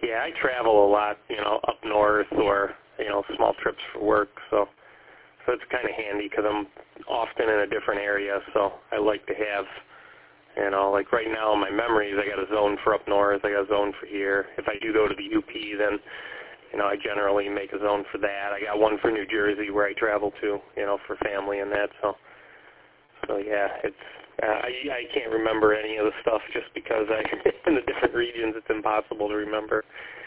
Yeah, I travel a lot, up north or, small trips for work, so it's kind of handy because I'm often in a different area, so I like to have, like right now in my memories, I got a zone for up north, I got a zone for here. If I do go to the UP, then, I generally make a zone for that. I got one for New Jersey where I travel to, for family and that, so yeah, it's, I can't remember any of the stuff just because in the different regions it's impossible to remember.